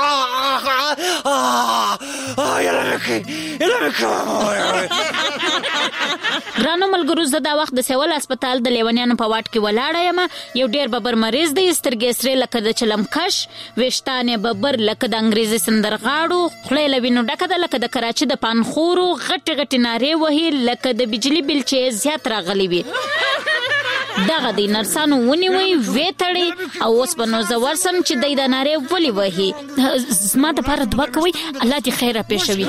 اه يا مكي يا مكي. ګرانو ملګرو، زه دا وخت د سیول هسپتال د لیونیانو په واټ کې ولاړه یم. یو ډیر ببر مریض دی، سترګې سرې لکه د چلمکش، ویښتان یې ببر لکه د انګریزي سندرغاړو، خوله یې له وینو ډکه ده لکه د کراچي د پانخورو، غټې غټې نارې وهي لکه د بجلي بل چې زیات راغلی وي. دغه دی نرسانو ونیوی وی تړي او اوس به نو زه ورسم چې دی د نارې ولې وهي. زما دپاره دعا کوئ، الله دې خیره پېښوي.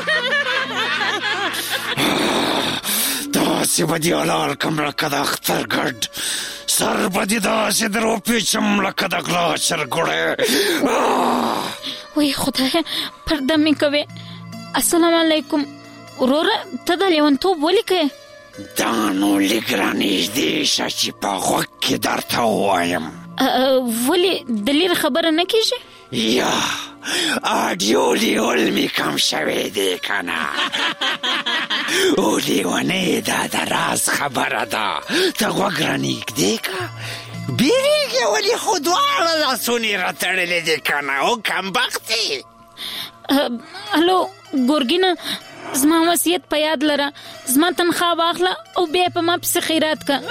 داسې به دې حلال کړم لکه د اختر ګډ، سر به دې داسې در وپېچم لکه د غلا چرګوړی. وای خدایه، پرده مې کوې. السلام علیکم وروره، ته د لیونتوب ولې کوې؟ دا نو لږ رانږدې شه چې په غوږ کې درته ووایم. ولې د لرې خبره نه کېږي؟ یا آډیو لیول مې کم شوی دی که نه. او لیونې دا د راز خبره ده، ته غوږ رانږدې که. بیریږې ولې خو دواړه لاسونې راتړلې دي که نه، او کمبختې. هلو ګورګینه، زما وصیت په یاد لره، زما تنخواه واخله او بیا په ما پسې خیرات که.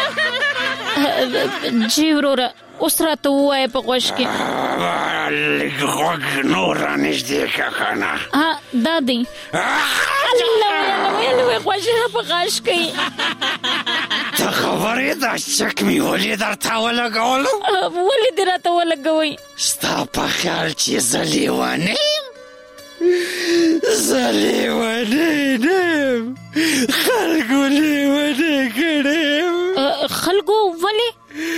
جی وروره، اوس راته ووایه په غوږ کې. لږ غوږ نور رانږدې که که نه. دا دی. الله ویله ویله غوږونه په غاښ کوي. ته خبرې دا چک مې ولې درته ولګولم؟ ولې دې راته ولګوئ؟ ستا په خیال چې زه لیونی یم؟ زه لیونی نه یم، خلکو لیونی کړی یم. خلکو ولې؟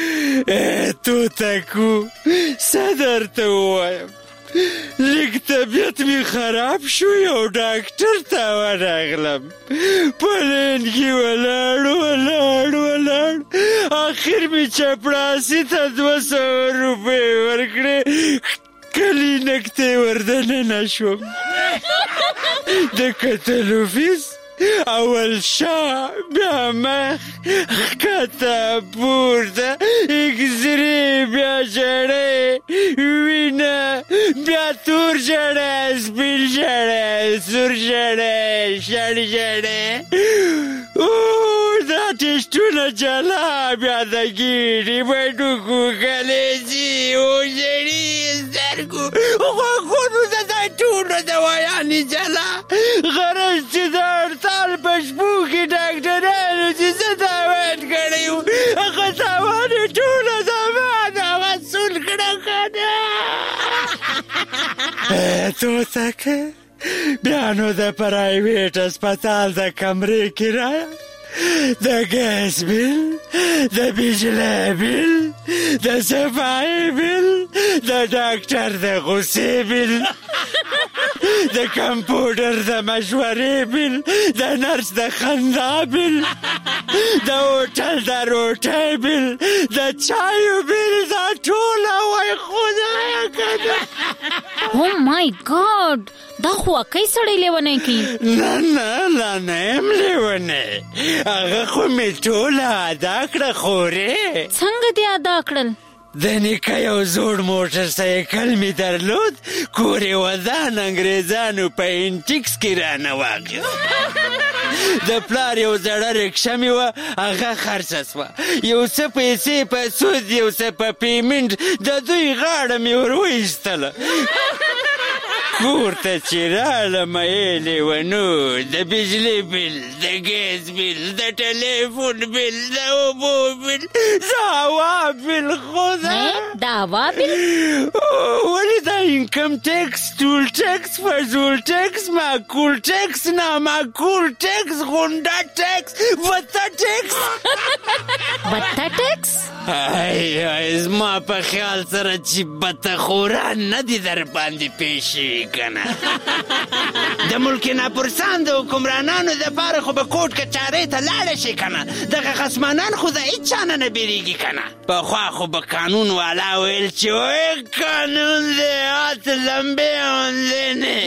توتکو، څه درته ووایم، لږ طبیعت مې خراب شو، یو ډاکټر ته ورغلم، په لین کې ولاړ ولاړ ولاړ، اخر مې چپړاسي ته دوه سوه روپۍ ورکړې، کلینک ته وردننه شوم. د کتلو فیس اول شا، بیا مخ، ښکته پورته، اکسرې، بیا ژړی، وینه، بیا تور ژړی، سپین ژړی، سور ژړی، شړ ژړی. او دا ټسټونه جلا، بیا د ګیډې بډوکو کلیزي، او ژړي سترګو غوږونو ته د جلا غرض چې د هړتال په شپو کې ډاکټرانو چې څه تاوان کړی و هغه تاوان یې ټوله زما ده وصول کړه کنه توتکه بیا نو د پرایویټ اسپتال د کمرې کرایه د ګیس بیل د بجلی بیل د صفایي بیل د ډاکټر د غوسې بیل د کمپیوټر د مشورې بیل د نرس د خندا بیل د هوټل د روټۍ بیل د چایو بیل دا ټوله وای خدایه کنه او مای ګاډ دا خو واقعي سړی لیونی کوي نه نه لا نه یم لیونی هغه خو مې ټوله ادا کړه خورې څنګه دې ادا کړل د نیکه یو زوړ موټر سایکل مې درلود کور یې ودان انګریزانو په انټیکس کې رانه واخیست د پلار یو زړه رکشه مې وه هغه خرڅه سوه یو څه پیسې په سود یو څه په پیمنټ د دوی غاړه مې ور وایستله کور ته چې رالم ای لیونو د بجلي بل د ګیس بل د ټلیفون بل د اوبو بل د هوا بل خدا د هوا بل ولې دا انکم ټیکس ټول ټیکس فضول ټیکس معقول ټیکس نامعقول ټیکس غونډه ټیکس وته ټیکس وته ټیکس ای زما په خیال سره چې بتخوران نه دي در باندې پیشي کنه د ملک ناپرسان د حکمرانانو دپاره خو به کوټ کچارۍ ته لاړه شي کنه دغه خصمانان خو د هېڅ چا نه نه بیریږي کنه پخوا خو به قانون والا ویل چې وی قانون دی هات لمبې اوندنې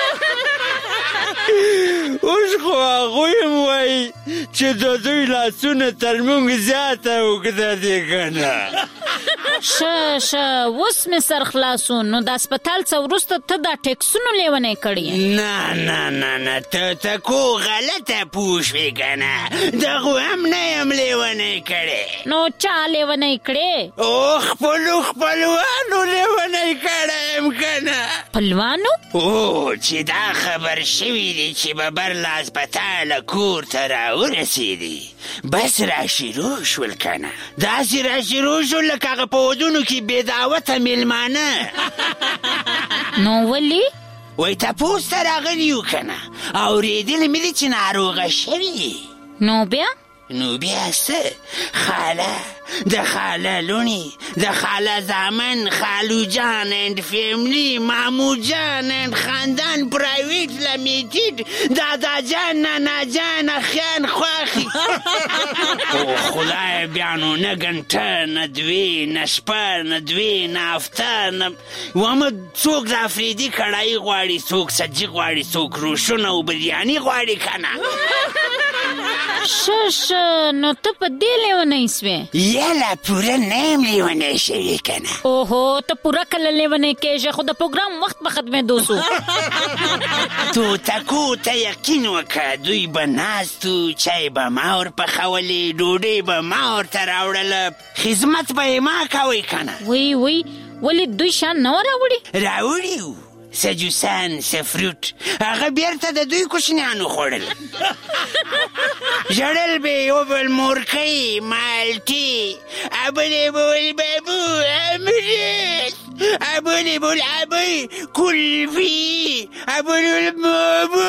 اوس خو هغوی هم وایي چې د دوی لاسونه تر موږ زیاته اوږده دي کنه شه شه اوس مې سر خلاصون نو د اسپتال څه وروسته ته دا ټیکسونو لیونی کړی نه نه نه نه ته تکو غلطه پوه شوې کنه دغو هم نه یم لیونی کړی نو چا لیونی کړی او خپلو خپلوانو لیونی کړی یم کنه خپلوانو او چې دا خبر شوي دي چې ببر له اسپتاله کور ته راورسېدي بس راشروع شول کنه داسې راشروع شول لکه هغه په ودونو کې بې دعوته میلمانه نو ولې وایي تپوس ته راغلي یو کنه اورېدلې مې دي چې ناروغه شوي نو بیا نو بیا څه خاله د خاله لونی د خاله زامن خالو جان اند فیملی مامو جان اند خاندان پرایویت لمیټډ دادا جان نانا جان اخیان خواخي او خدای بیا نو نه ګنټه نه دوی نه شپه نه دوی نه هفته نه وامه څوک د افریدي کړایي غواړي څوک سجي غواړي څوک روشونه او بریاني غواړي کنه شه شه نو ته په دې لیونی سوې یالا پوره نه یم لیونی شوې کنه اوهو ته پوره کله لیونی کېږې خو د پروګرام وخت په ختمېدو سو توتکو ته یقین وکړه دوی به ناستو چای به ما ور پخولې ډوډۍ به ما ورته راوړله خدمت به یې ما کوئ کنه وی وی ولې دوی شان نه وه راوړي راوړي وو څه جوسان څه فروټ هغه بیرته د دوی کوشنیانو خوړل ژړل به یې وبل مورکۍ مالټې ابلې بول بابو امرت ابلې بول ابی کلفي ابلې بابو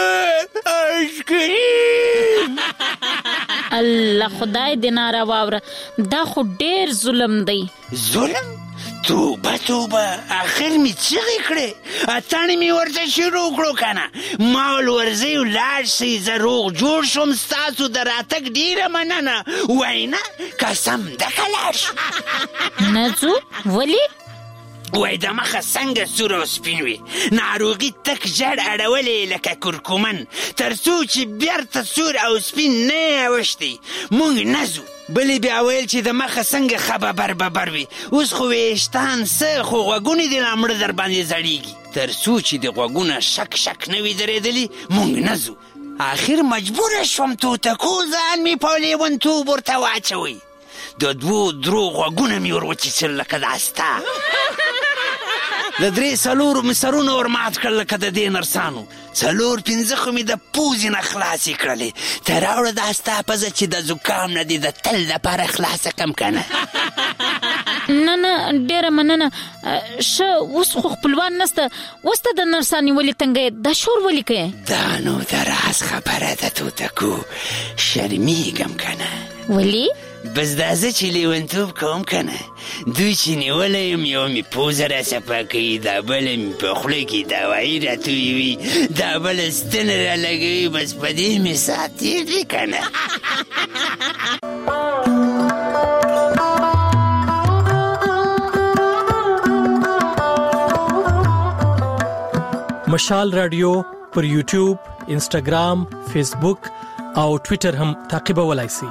آیسکریم الله خدای دې ناروا واوره دا خو ډېر ظلم دی ظلم توبه توبه اخر می چغې کړې اتاڼې مې ورته شروع کړو کنه ما ول ورځئ ولاړ شئ زه روغ جوړ شوم ستاسو د راتګ ډېره مننه وایي نه قسم دکه لاړ شو نه ځو ولې وای د مخه څنګه سور او سپین وي ناروغي تک ژړ اړولې لکه کورکمن تر څو چې بیرته سور او سپین نه اوښتي موږ نه ځو بلې بیا ویل چې د مخه څنګه خبر ببر وي اوس خو ویشتان څه خو غوږونې دې لا مړه در باندې زړېږي تر څو چې د غوږونه شک شک نه وي درېدلي موږ نه ځو آخر مجبوره شوم توتکو ځان مې په لیونتوب ورته واچوئ د دوو درو غوږونه مې ور وچیچل لکه دا ستا د درې څلورو مې سرونه ور مات کړل لکه د دې نرسانو. څلور پنځه خو مې د پوزې نه خلاصې کړلې. ته راوړه دا ستا پزه چې د زکام نه دې د تل دپاره خلاصه کم که نه. نه نه ډېره مننه. ښه اوس خو خپلوان نسته، اوس ته د نرسانې ولې تنګه دا شور ولې کوې؟ دا نو د راز خبره ده توتکو، شرمېږم که نه. ولې؟ بس دا زه چې لیونتوب کوم که نه، دوی چې نیولی یم یو مې پوزه را صفا کوي، دا بله مې په خوله کې دوایي را تویوي، دا بله ستنه را لګوي، بس په دې مې ساعت تېر دی که نه. مشال رادیو پر یوټیوب، انسټاګرام، فیسبوک او ټویټر هم تعقیبولای شئ.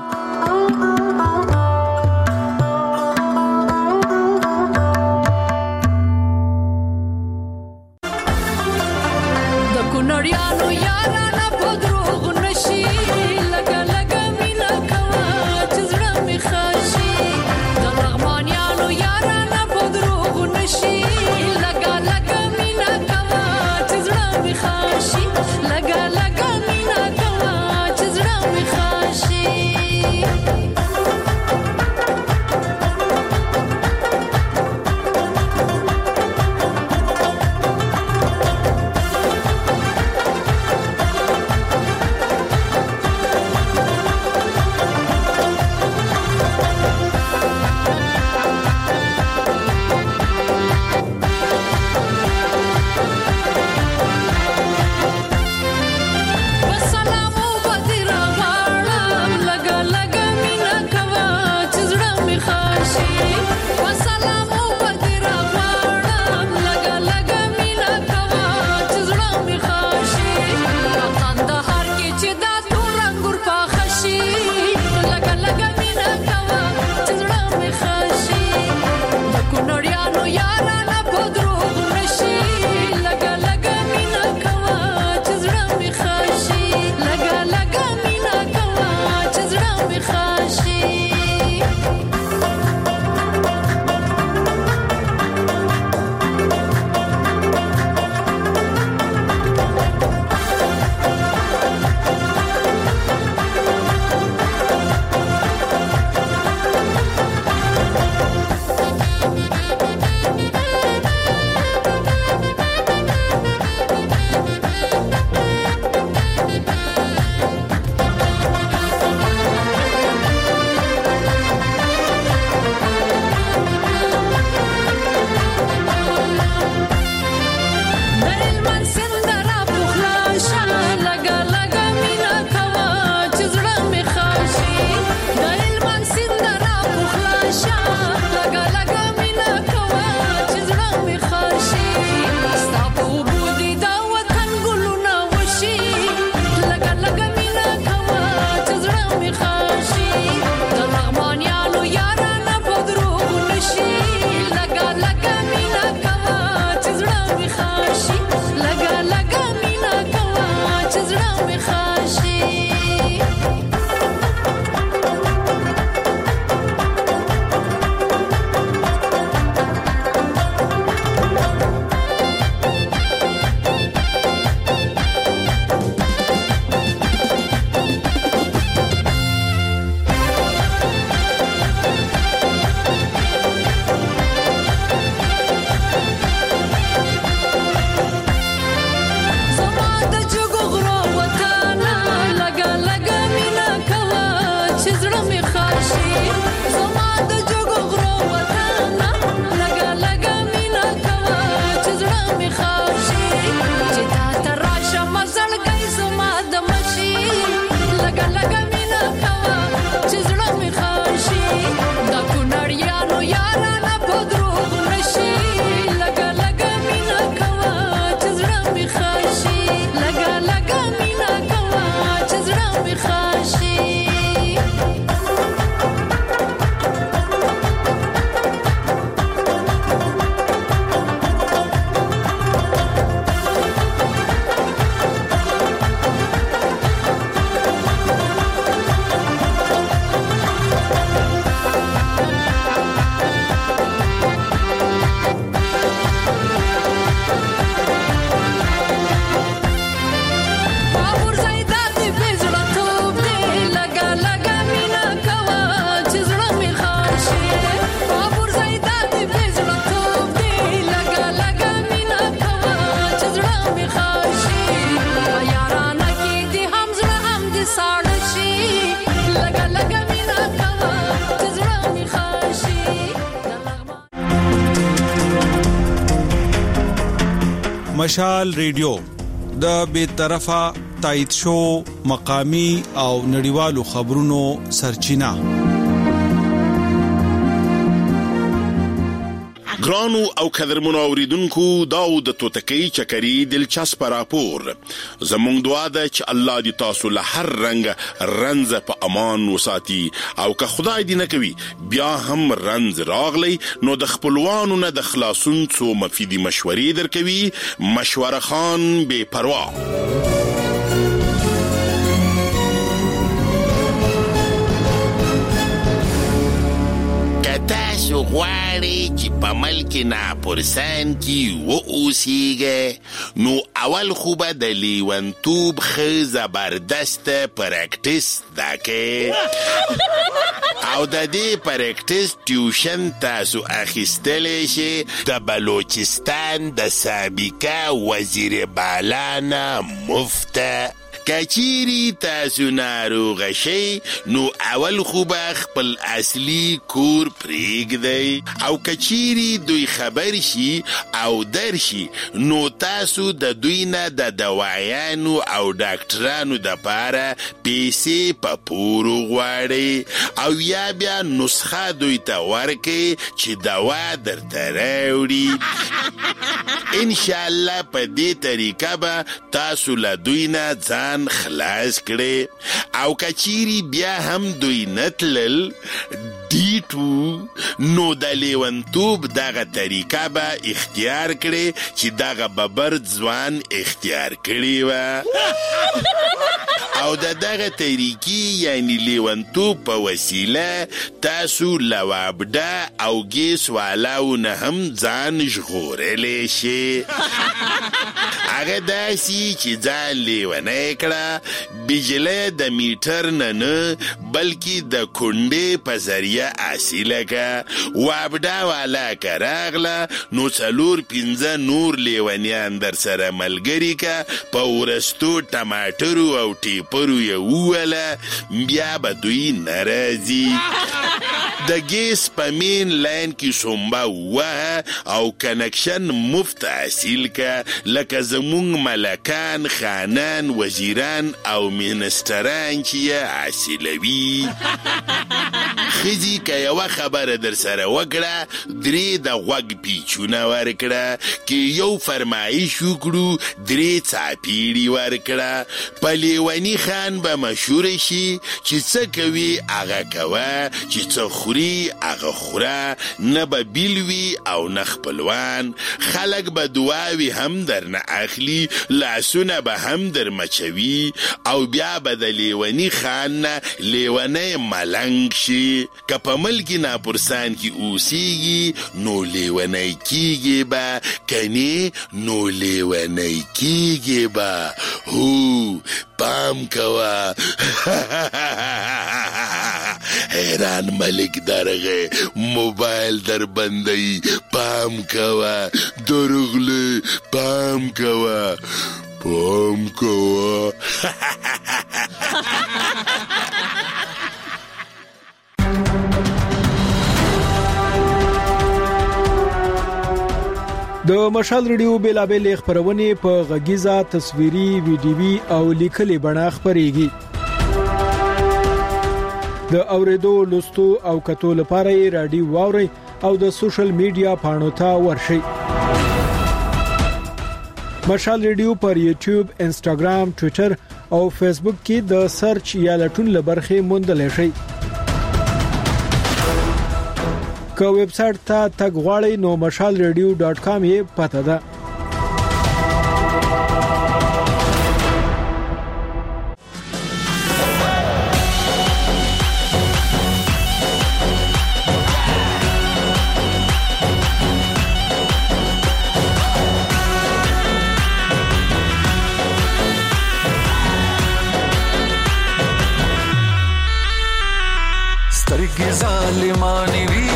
می خاشي یارانه کې دې هم زړه هم دې ساړه شي لګا لګا مینا کوا چې زړه می خاشي مشال ریډیو د بے طرفه تایید شو مقامی او نړیوالو خبرونو سرچینه. ګرانو او قدرمنو اوریدونکو دا د توتکۍ چکري دلچسپ راپور زموږ دعا ده چې الله دې تاسو له هر رنګ رنځ په امان وساتي او که خدای دې نه کوي بیا هم رنځ راغلی نو د خپلوانو نه د خلاصون څو مفیدي مشورې درکوي مشوره خان بے پروا. تاسو غواړئ چې په ملک ناپرسان کې واوسیږئ نو اول خو به د لیونتوب ښه زبردست پریکټس زده کړئ او د دې پریکټس ټیوشن تاسو اخیستلی شئ د بلوچستان د سابقه وزیر بالا نه مفته. کچيري تاسو ناروغ شئ نو اول خو به خپل اصلي کور پرېږدئ او کچيري دوی خبر شي او درشي نو تاسو د دوی نه د دوايانو او ډاکټرانو دپاره پیسې په پورو غواړئ او یا بیا نسخه دوی ته ورکئ چې دوا درته راوړي. انشاءالله په دې طریقه به تاسو له دوی نه ځان خلاص کړي او کچيري بیا هم دوی نتلل دیټو نو د لیونتوب دغه طریقه به اختیار کړي چې دغه ببر ځوان اختیار کړي و او د دغه طریقې یعنی لیونتوب په وسیله تاسو لوابده او ګیس والاو نه هم ځان ژغورلی شي. هغه داسې چې ځان لیونی کړه بجلی د میټر نه نه بلکې د کونډې په ذریعه حاصله که وابده والا که راغله نو څلور پنځه نور لیونیان در سره ملګري که په ورستو ټماټرو او ټیپرو یې ووله بیا به دوی نه راځي. د ګیس په مین لاین کې سومبه ووهه او کنکشن مفت حاصل که لکه زمونږ ملکان خانان وزیران او منستران چې یې حاصلوي. ښځې که یوه خبره در سره وکړه درې د غوږ پیچونه ورکړه که یو فرمایش وکړو درې څاپیړي ورکړه. په لیوني خان به مشهور شي چې څه کوي هغه کوه چې څه خوري هغه خوره نه به بیل وي او نه خپلوان. خلک به دعاوي هم در نه اخلي لاسونه به هم در مچوي او بیا به د لیوني خان نه لیونی ملنګ شي. که په ملک ناپرسان کې اوسیږي نو لیونی کیږي به کني نو لیونی کیږي به هو پام کوه. حیران ملک درغه موبایل در بندی پام کوه درغله پام کوه پام کوه. د مشال ریډیو بیلابل خبرونه په غږیزه تصویري ویډیوي او لیکلي بڼه خبريږي. د اوریدو لوستو او کتو لپاره رادیو واوري او د سوشل میډیا پاڼو ته ورشي. مشال ریډیو پر یوټیوب، انسټاګرام، ټوئیټر او فیسبوک کې د سرچ یا لټون لبرخه موندل شي. که ویب سټ ته تګ غواړئ نو مشال ریډیو ډاټ کام یې پته ده. سترګې ظالمانې وي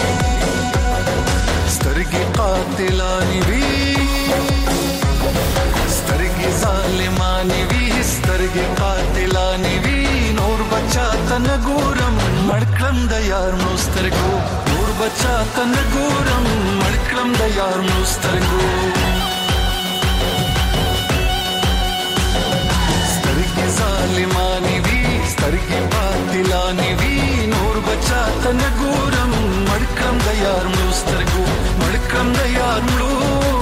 سترګې قاتلانې وي بچا تن ګورم مړکړم د یار مسترګو سترګې ظالمانی وی سترګې باطلانی وی نور بچا تن ګورم مړکړم د یار مسترګو مړکړم د یار مړو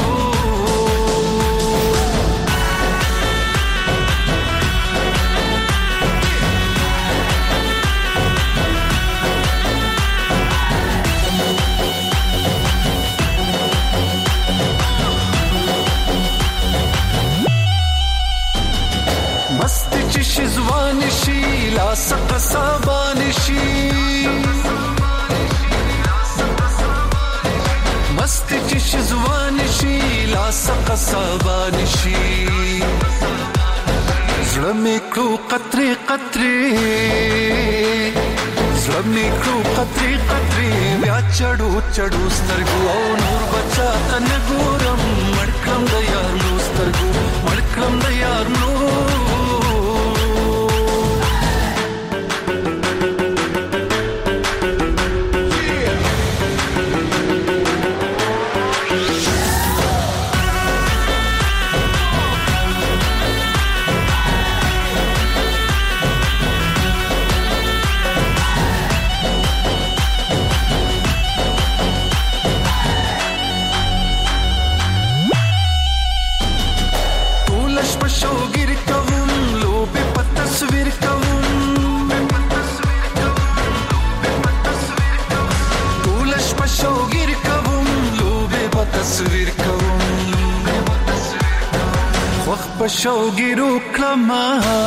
شزوان شي لا سق صابان شي مست چې شزوان شي لا سق صابان شي زړه مې کړو قطرې قطرې زړه مې کړو قطرې قطرې بیا چړو چړو سترګو او نور بچا تن ګورم مړکړم د یار نو سترګو مړکړم د یار نو شوګیرو کلمه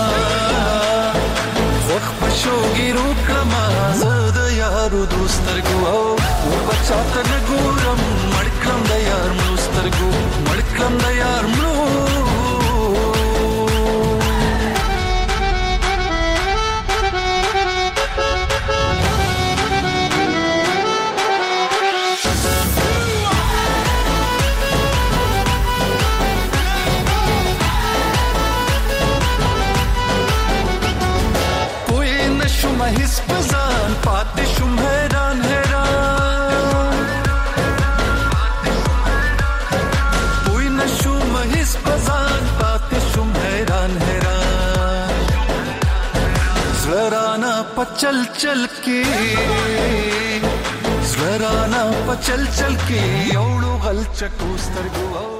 وخ په شوګیرو کلمه زه د یارو دوسترګو او بچا ته نه ګورم مړکړم د یار مړو سترګو مړکړم د یار مړو هیڅ پزان پاتې شوم حیران حیران پوی نشوم هیڅ پزان پاتې شوم حیران حیران زړرانا پچل چل کې زړرانا پچل چل کې یوړو غل چټو سترګو